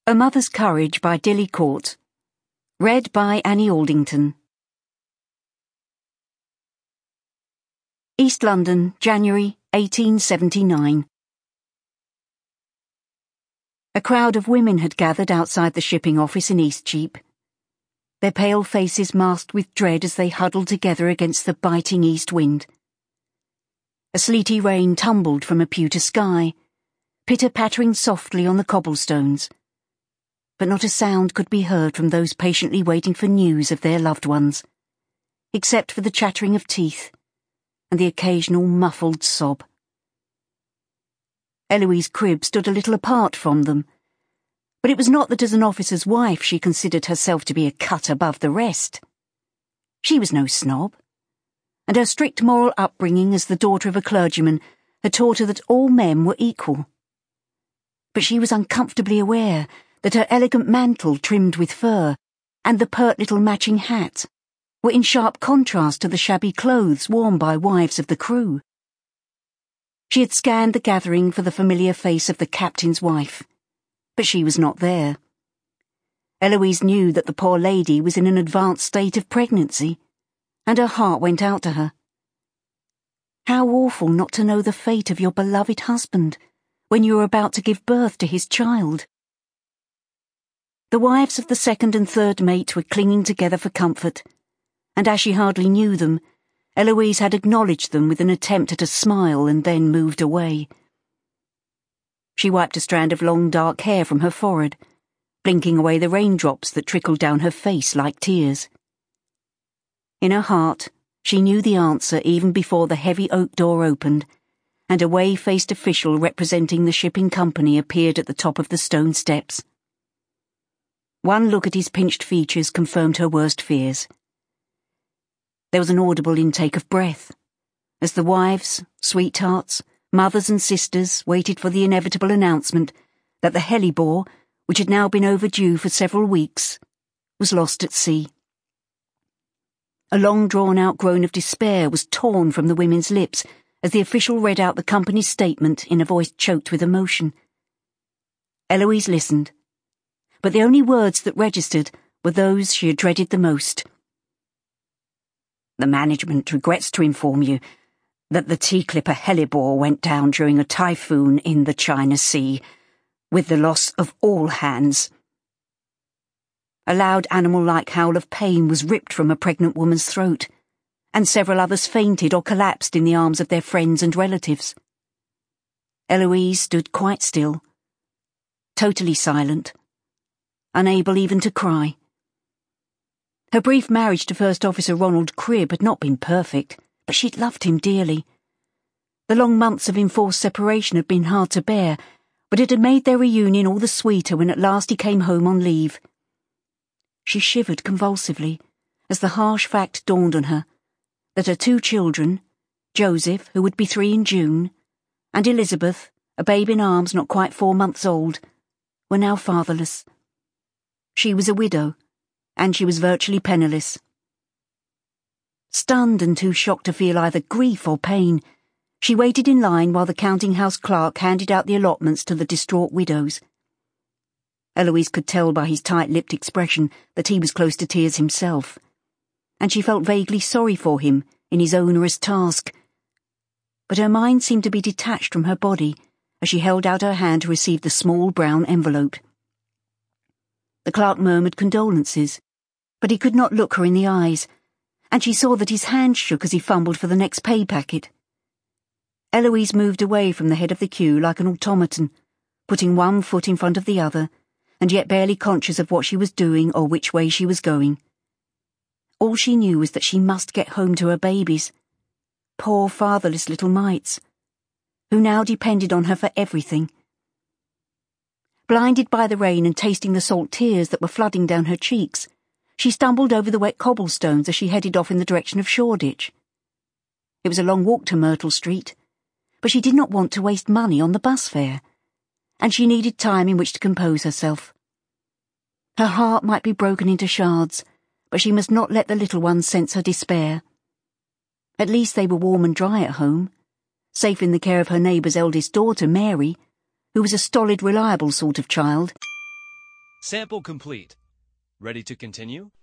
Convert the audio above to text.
A Mother's Courage by Dilly Court. Read by Annie Aldington. East London, January 1879. A crowd of women had gathered outside the shipping office in Eastcheap, their pale faces masked with dread as they huddled together against the biting east wind. A sleety rain tumbled from a pewter sky, pitter-pattering softly on the cobblestones, but not a sound could be heard from those patiently waiting for news of their loved ones, except for the chattering of teeth and the occasional muffled sob. Eloise Cribb stood a little apart from them, but it was not that as an officer's wife she considered herself to be a cut above the rest. She was no snob, and her strict moral upbringing as the daughter of a clergyman had taught her that all men were equal. But she was uncomfortably aware that her elegant mantle trimmed with fur and the pert little matching hat were in sharp contrast to the shabby clothes worn by wives of the crew. She had scanned the gathering for the familiar face of the captain's wife, but she was not there. Eloise knew that the poor lady was in an advanced state of pregnancy, and her heart went out to her. How awful not to know the fate of your beloved husband when you were about to give birth to his child. The wives of the second and third mate were clinging together for comfort, and as she hardly knew them, Eloise had acknowledged them with an attempt at a smile and then moved away. She wiped a strand of long dark hair from her forehead, blinking away the raindrops that trickled down her face like tears. In her heart, she knew the answer even before the heavy oak door opened, and a way-faced official representing the shipping company appeared at the top of the stone steps. One look at his pinched features confirmed her worst fears. There was an audible intake of breath, as the wives, sweethearts, mothers and sisters waited for the inevitable announcement that the Hellebore, which had now been overdue for several weeks, was lost at sea. A long drawn-out groan of despair was torn from the women's lips as the official read out the company's statement in a voice choked with emotion. Eloise listened, but the only words that registered were those she had dreaded the most. The management regrets to inform you that the tea-clipper Hellebore went down during a typhoon in the China Sea, with the loss of all hands. A loud animal-like howl of pain was ripped from a pregnant woman's throat, and several others fainted or collapsed in the arms of their friends and relatives. Eloise stood quite still, totally silent, unable even to cry. Her brief marriage to First Officer Ronald Cribb had not been perfect, but she'd loved him dearly. The long months of enforced separation had been hard to bear, but it had made their reunion all the sweeter when at last he came home on leave. She shivered convulsively as the harsh fact dawned on her that her two children, Joseph, who would be 3 in June, and Elizabeth, a babe in arms not quite 4 months old, were now fatherless. She was a widow, and she was virtually penniless. Stunned and too shocked to feel either grief or pain, she waited in line while the counting-house clerk handed out the allotments to the distraught widows. Eloise could tell by his tight-lipped expression that he was close to tears himself, and she felt vaguely sorry for him in his onerous task. But her mind seemed to be detached from her body as she held out her hand to receive the small brown envelope. The clerk murmured condolences, but he could not look her in the eyes, and she saw that his hand shook as he fumbled for the next pay packet. Eloise moved away from the head of the queue like an automaton, putting one foot in front of the other, and yet barely conscious of what she was doing or which way she was going. All she knew was that she must get home to her babies, poor fatherless little mites, who now depended on her for everything. Blinded by the rain and tasting the salt tears that were flooding down her cheeks, she stumbled over the wet cobblestones as she headed off in the direction of Shoreditch. It was a long walk to Myrtle Street, but she did not want to waste money on the bus fare, and she needed time in which to compose herself. Her heart might be broken into shards, but she must not let the little ones sense her despair. At least they were warm and dry at home, safe in the care of her neighbour's eldest daughter, Mary, who was a stolid, reliable sort of child. Sample complete. Ready to continue?